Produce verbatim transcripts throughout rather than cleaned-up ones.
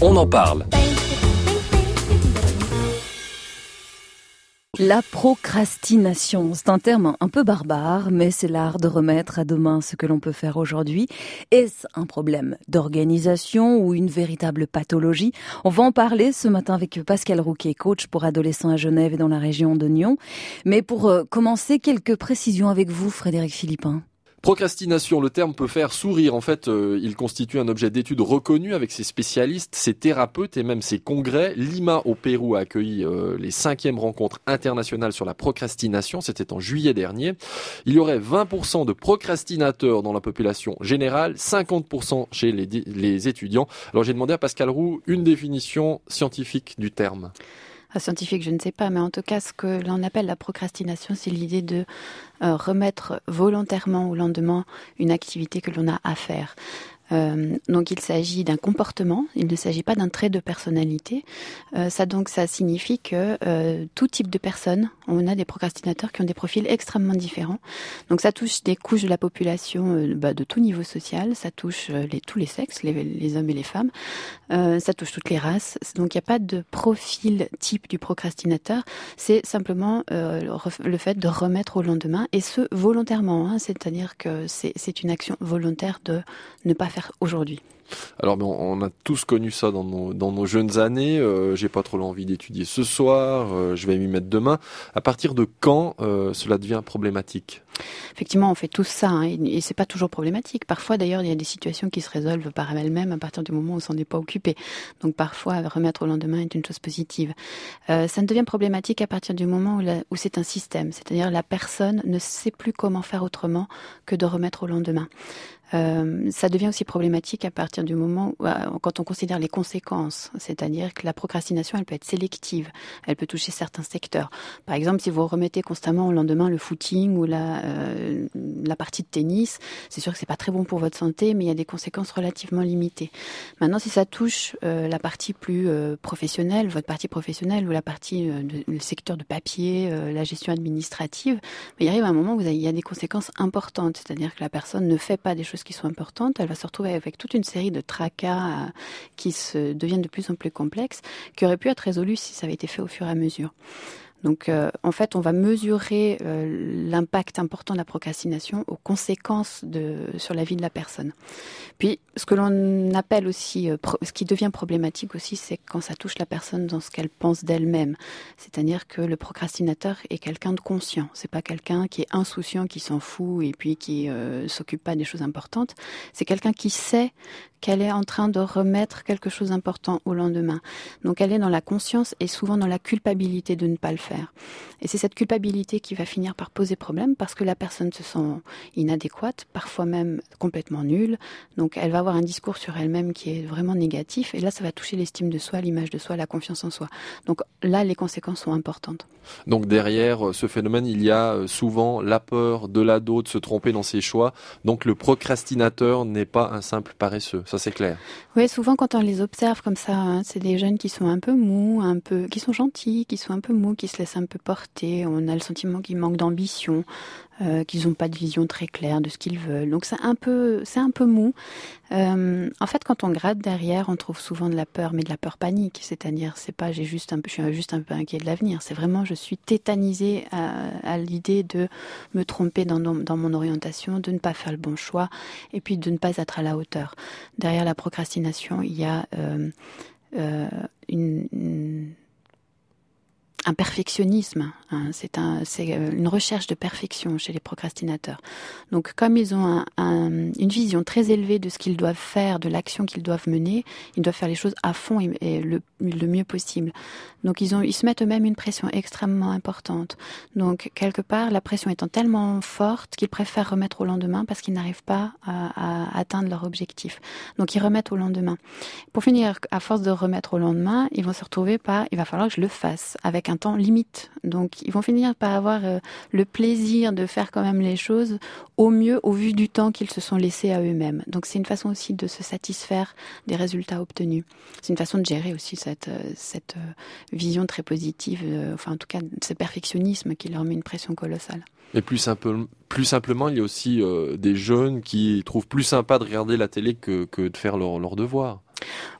on en parle. La procrastination, c'est un terme un peu barbare, mais c'est l'art de remettre à demain ce que l'on peut faire aujourd'hui. Est-ce un problème d'organisation ou une véritable pathologie? On va en parler ce matin avec Pascal Rouquet, coach pour adolescents à Genève et dans la région de Nyon. Mais pour commencer, quelques précisions avec vous, Frédéric Philippin. Procrastination, le terme peut faire sourire. En fait, euh, il constitue un objet d'étude reconnu avec ses spécialistes, ses thérapeutes et même ses congrès. Lima au Pérou a accueilli euh, les cinquièmes rencontres internationales sur la procrastination. C'était en juillet dernier. Il y aurait vingt pour cent de procrastinateurs dans la population générale, cinquante pour cent chez les, les étudiants. Alors j'ai demandé à Pascal Roux une définition scientifique du terme. Scientifique, je ne sais pas, mais en tout cas, ce que l'on appelle la procrastination, c'est l'idée de euh, remettre volontairement au lendemain une activité que l'on a à faire. Euh, donc il s'agit d'un comportement, il ne s'agit pas d'un trait de personnalité. Euh, ça donc ça signifie que euh, tout type de personnes, on a des procrastinateurs qui ont des profils extrêmement différents. Donc ça touche des couches de la population euh, bah, de tout niveau social, ça touche euh, les, tous les sexes, les, les hommes et les femmes, euh, ça touche toutes les races. Donc il n'y a pas de profil type du procrastinateur, c'est simplement euh, le, le fait de remettre au lendemain et ce volontairement, hein, c'est-à-dire que c'est, c'est une action volontaire de ne pas faire aujourd'hui. Alors, mais on, on a tous connu ça dans nos, dans nos jeunes années. Euh, j'ai pas trop l'envie d'étudier ce soir, euh, je vais m'y mettre demain. À partir de quand euh, cela devient problématique ? Effectivement, on fait tous ça, hein, et, et c'est pas toujours problématique. Parfois, d'ailleurs, il y a des situations qui se résolvent par elles-mêmes à partir du moment où on s'en est pas occupé. Donc, parfois, remettre au lendemain est une chose positive. Euh, ça ne devient problématique à partir du moment où, la, où c'est un système, c'est-à-dire la personne ne sait plus comment faire autrement que de remettre au lendemain. Euh, ça devient aussi problématique à partir du moment où, quand on considère les conséquences, c'est-à-dire que la procrastination, elle peut être sélective, elle peut toucher certains secteurs. Par exemple, si vous remettez constamment au lendemain le footing ou la, euh, la partie de tennis, c'est sûr que c'est pas très bon pour votre santé, mais il y a des conséquences relativement limitées. Maintenant, si ça touche euh, la partie plus euh, professionnelle, votre partie professionnelle ou la partie euh, de, le secteur de papier, euh, la gestion administrative, il arrive un moment où il y a des conséquences importantes, c'est-à-dire que la personne ne fait pas des choses qui sont importantes, elle va se retrouver avec toute une série de tracas euh, qui se deviennent de plus en plus complexes, qui auraient pu être résolus si ça avait été fait au fur et à mesure. Donc, euh, en fait, on va mesurer euh, l'impact important de la procrastination aux conséquences de, sur la vie de la personne. Puis, ce que l'on appelle aussi, euh, pro, ce qui devient problématique aussi, c'est quand ça touche la personne dans ce qu'elle pense d'elle-même. C'est-à-dire que le procrastinateur est quelqu'un de conscient. C'est pas quelqu'un qui est insouciant, qui s'en fout et puis qui euh, s'occupe pas des choses importantes. C'est quelqu'un qui sait qu'elle est en train de remettre quelque chose d'important au lendemain. Donc, elle est dans la conscience et souvent dans la culpabilité de ne pas le faire. Et c'est cette culpabilité qui va finir par poser problème parce que la personne se sent inadéquate, parfois même complètement nulle. Donc elle va avoir un discours sur elle-même qui est vraiment négatif et là ça va toucher l'estime de soi, l'image de soi, la confiance en soi. Donc là les conséquences sont importantes. Donc derrière ce phénomène, il y a souvent la peur de l'ado de se tromper dans ses choix. Donc le procrastinateur n'est pas un simple paresseux, ça c'est clair. Oui, souvent quand on les observe comme ça, hein, c'est des jeunes qui sont un peu mous, un peu, qui sont gentils, qui sont un peu mous, qui se laissent un peu porter. On a le sentiment qu'ils manquent d'ambition, euh, qu'ils n'ont pas de vision très claire de ce qu'ils veulent. Donc c'est un peu, c'est un peu mou. Euh, en fait, quand on gratte derrière, on trouve souvent de la peur, mais de la peur panique. C'est-à-dire, c'est pas j'ai juste un peu, je suis juste un peu inquiet de l'avenir. C'est vraiment, je suis tétanisée à, à l'idée de me tromper dans, dans mon orientation, de ne pas faire le bon choix, et puis de ne pas être à la hauteur. Derrière la procrastination, il y a euh, euh, une, une un perfectionnisme, hein, c'est, un, c'est une recherche de perfection chez les procrastinateurs. Donc comme ils ont un, un, une vision très élevée de ce qu'ils doivent faire, de l'action qu'ils doivent mener, ils doivent faire les choses à fond et, et le, le mieux possible. Donc ils, ont, ils se mettent eux-mêmes une pression extrêmement importante. Donc quelque part, la pression étant tellement forte qu'ils préfèrent remettre au lendemain parce qu'ils n'arrivent pas à, à atteindre leur objectif. Donc ils remettent au lendemain. Pour finir, à force de remettre au lendemain, ils vont se retrouver par « il va falloir que je le fasse » avec un temps limite. Donc, ils vont finir par avoir euh, le plaisir de faire quand même les choses au mieux au vu du temps qu'ils se sont laissés à eux-mêmes. Donc, c'est une façon aussi de se satisfaire des résultats obtenus. C'est une façon de gérer aussi cette, euh, cette euh, vision très positive, euh, enfin en tout cas ce perfectionnisme qui leur met une pression colossale. Et plus, simple, plus simplement, il y a aussi euh, des jeunes qui trouvent plus sympa de regarder la télé que, que de faire leur, leur devoir.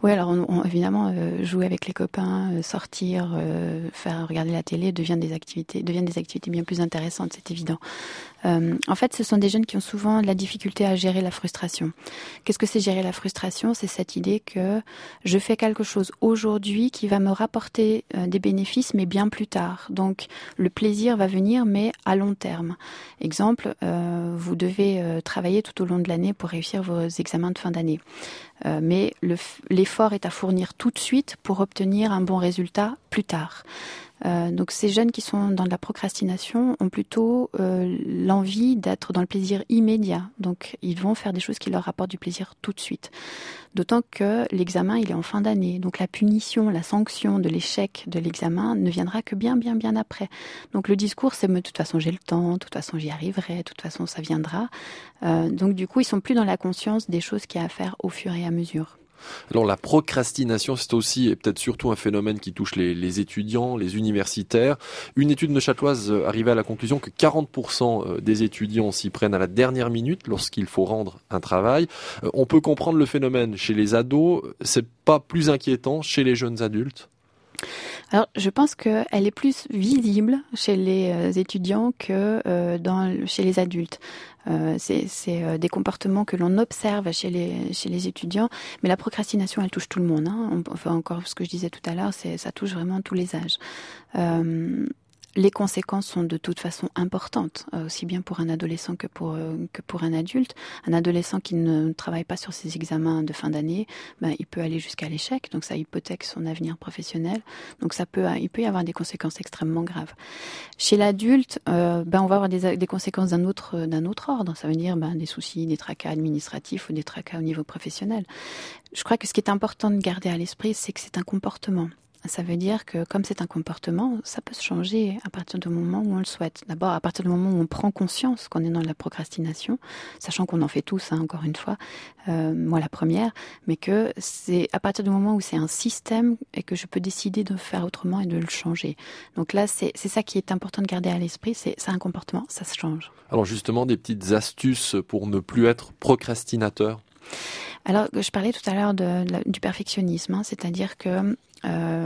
Oui, alors on, on, évidemment, euh, jouer avec les copains, euh, sortir, euh, faire regarder la télé devient des activités, deviennent des activités bien plus intéressantes, c'est évident. Euh, en fait, ce sont des jeunes qui ont souvent la difficulté à gérer la frustration. Qu'est-ce que c'est gérer la frustration ? C'est cette idée que je fais quelque chose aujourd'hui qui va me rapporter euh, des bénéfices, mais bien plus tard. Donc, le plaisir va venir, mais à long terme. Exemple, euh, vous devez euh, travailler tout au long de l'année pour réussir vos examens de fin d'année. Euh, mais le, l'effort est à fournir tout de suite pour obtenir un bon résultat plus tard. Euh, donc ces jeunes qui sont dans de la procrastination ont plutôt euh, l'envie d'être dans le plaisir immédiat. Donc ils vont faire des choses qui leur apportent du plaisir tout de suite. D'autant que l'examen, il est en fin d'année. Donc la punition, la sanction de l'échec de l'examen ne viendra que bien, bien, bien après. Donc le discours, c'est « de toute façon, j'ai le temps, de toute façon, j'y arriverai, de toute façon, ça viendra euh, ». Donc du coup, ils sont plus dans la conscience des choses qu'il y a à faire au fur et à mesure. Alors la procrastination, c'est aussi et peut-être surtout un phénomène qui touche les, les étudiants, les universitaires. Une étude neuchâteloise arrivait à la conclusion que quarante pour cent des étudiants s'y prennent à la dernière minute lorsqu'il faut rendre un travail. On peut comprendre le phénomène chez les ados, c'est pas plus inquiétant chez les jeunes adultes ? Alors, je pense qu'elle est plus visible chez les étudiants que euh, dans, chez les adultes. Euh, c'est, c'est euh, des comportements que l'on observe chez les, chez les étudiants, mais la procrastination, elle touche tout le monde. Hein. Enfin, encore ce que je disais tout à l'heure, c'est, ça touche vraiment tous les âges. Euh, Les conséquences sont de toute façon importantes, aussi bien pour un adolescent que pour, que pour un adulte. Un adolescent qui ne travaille pas sur ses examens de fin d'année, ben, il peut aller jusqu'à l'échec, donc ça hypothèque son avenir professionnel. Donc ça peut, il peut y avoir des conséquences extrêmement graves. Chez l'adulte, euh, ben, on va avoir des, des conséquences d'un autre, d'un autre ordre. Ça veut dire ben, des soucis, des tracas administratifs ou des tracas au niveau professionnel. Je crois que ce qui est important de garder à l'esprit, c'est que c'est un comportement. Ça veut dire que comme c'est un comportement, ça peut se changer à partir du moment où on le souhaite. D'abord, à partir du moment où on prend conscience qu'on est dans la procrastination, sachant qu'on en fait tous, hein, encore une fois, euh, moi la première, mais que c'est à partir du moment où c'est un système et que je peux décider de faire autrement et de le changer. Donc là, c'est, c'est ça qui est important de garder à l'esprit, c'est, c'est un comportement, ça se change. Alors justement, des petites astuces pour ne plus être procrastinateur ? Alors, je parlais tout à l'heure de, de, du perfectionnisme, hein, c'est-à-dire que euh,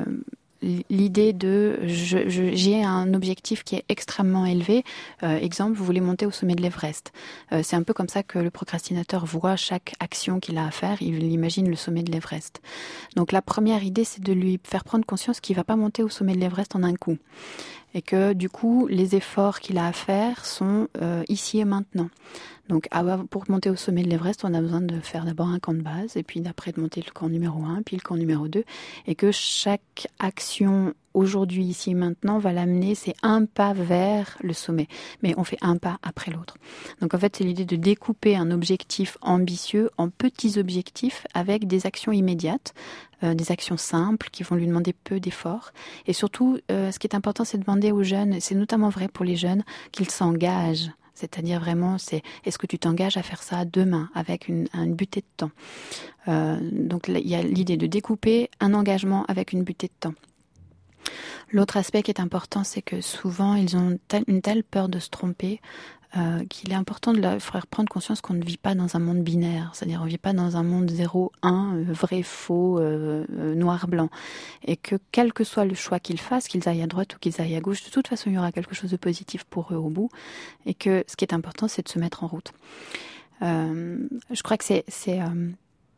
l'idée de je, je, j'ai un objectif qui est extrêmement élevé. Euh, exemple, vous voulez monter au sommet de l'Everest. Euh, c'est un peu comme ça que le procrastinateur voit chaque action qu'il a à faire. Il imagine le sommet de l'Everest. Donc la première idée, c'est de lui faire prendre conscience qu'il ne va pas monter au sommet de l'Everest en un coup. Et que du coup, les efforts qu'il a à faire sont euh, ici et maintenant. Donc pour monter au sommet de l'Everest, on a besoin de faire d'abord un camp de base, et puis d'après de monter le camp numéro un, puis le camp numéro deux, et que chaque action aujourd'hui, ici et maintenant, va l'amener, c'est un pas vers le sommet. Mais on fait un pas après l'autre. Donc en fait, c'est l'idée de découper un objectif ambitieux en petits objectifs avec des actions immédiates, euh, des actions simples qui vont lui demander peu d'efforts. Et surtout, euh, ce qui est important, c'est de demander aux jeunes, c'est notamment vrai pour les jeunes, qu'ils s'engagent. C'est-à-dire vraiment, c'est est-ce que tu t'engages à faire ça demain avec une, une butée de temps. Euh, donc il y a l'idée de découper un engagement avec une butée de temps. L'autre aspect qui est important, c'est que souvent ils ont tel, une telle peur de se tromper euh, qu'il est important de leur faire prendre conscience qu'on ne vit pas dans un monde binaire, c'est-à-dire on ne vit pas dans un monde zéro un, euh, vrai, faux, euh, euh, noir, blanc, et que quel que soit le choix qu'ils fassent, qu'ils aillent à droite ou qu'ils aillent à gauche, de toute façon il y aura quelque chose de positif pour eux au bout, et que ce qui est important, c'est de se mettre en route. Euh, je crois que c'est, c'est euh,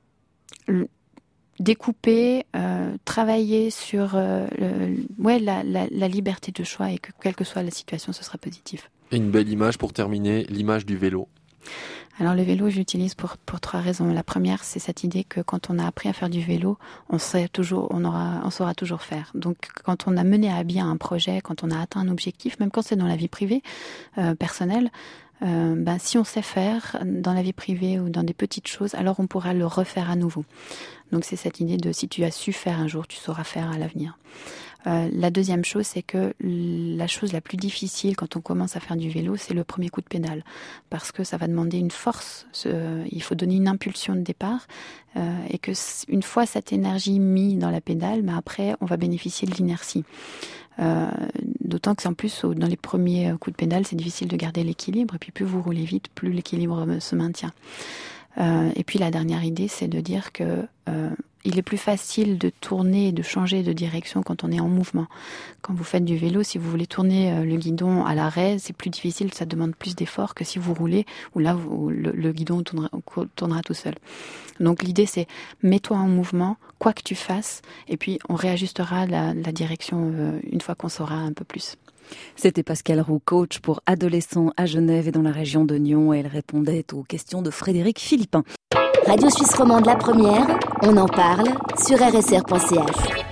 le, découper, euh, travailler sur euh, le, ouais, la, la, la liberté de choix, et que quelle que soit la situation, ce sera positif. Et une belle image pour terminer, l'image du vélo. Alors le vélo, j'utilise pour pour trois raisons. La première, c'est cette idée que quand on a appris à faire du vélo, on sait toujours, on aura, on saura toujours faire. Donc quand on a mené à bien un projet, quand on a atteint un objectif, même quand c'est dans la vie privée, euh, personnelle, euh, ben si on sait faire dans la vie privée ou dans des petites choses, alors on pourra le refaire à nouveau. Donc c'est cette idée de si tu as su faire un jour, tu sauras faire à l'avenir. Euh, la deuxième chose, c'est que la chose la plus difficile quand on commence à faire du vélo, c'est le premier coup de pédale, parce que ça va demander une force, euh, il faut donner une impulsion de départ, euh, et que une fois cette énergie mise dans la pédale, mais après on va bénéficier de l'inertie. Euh, d'autant que c'est en plus dans les premiers coups de pédale, c'est difficile de garder l'équilibre, et puis plus vous roulez vite, plus l'équilibre se maintient. Euh, et puis la dernière idée, c'est de dire que euh, il est plus facile de tourner et de changer de direction quand on est en mouvement. Quand vous faites du vélo, si vous voulez tourner le guidon à l'arrêt, c'est plus difficile, ça demande plus d'efforts que si vous roulez, où là, vous, le, le guidon tournera, tournera tout seul. Donc l'idée, c'est mets-toi en mouvement, quoi que tu fasses, et puis on réajustera la, la direction euh, une fois qu'on saura un peu plus. C'était Pascale Roux, coach pour adolescents à Genève et dans la région de Nyon. Elle répondait aux questions de Frédéric Philippin. Radio Suisse Romande, la première, on en parle sur r s r point c h.